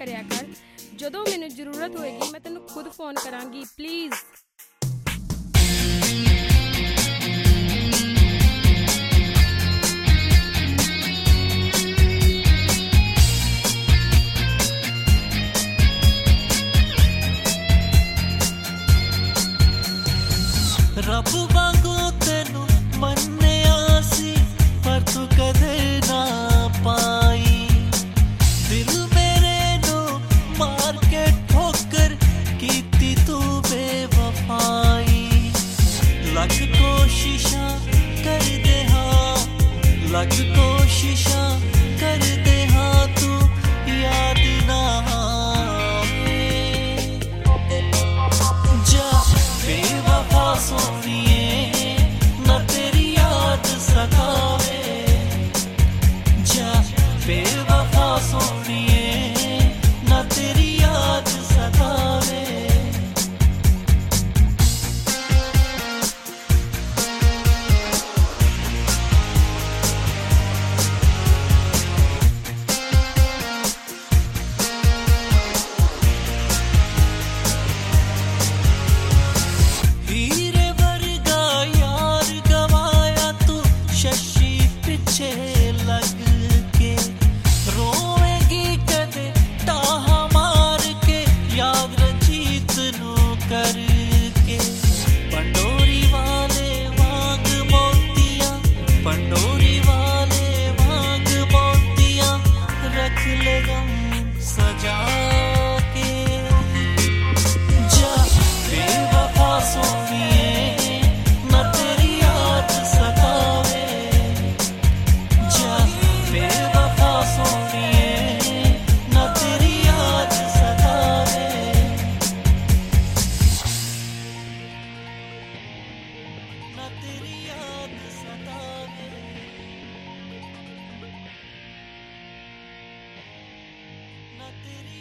करिया कर। जदों मैनूं जरूरत होएगी मैं तैनूं खुद फोन करांगी, प्लीज़। रब वांगू तेनू मन्निया सी पर तू कदे ना पाई। दिल मेरे नू मार के ठोकर कीती तू बेवफाई। लख कोशिशां कर दे हाँ, लख कोशिशां कर दे हाँ, तू याद ना आवे। जा बेवफा सोनिए ना तेरी याद सतावे। जा बेवफा सोनिए ना तेरी याद सतावे। हीरे वर्गा यार गवाया तू शशि पीछे लग के। रोएगी कदे टाहा मार के याद रंजीत नू करके। पंडोरी वाले वांग मोतियां, पंडोरी वाले वांग मोतियां रख ले गम सजा के। जा बेवफा सोनिए ना तेरी याद सतावे। जा बेवफा सोनिए ना तेरी याद सतावे। ना तेरी याद सतावे। ना तेरी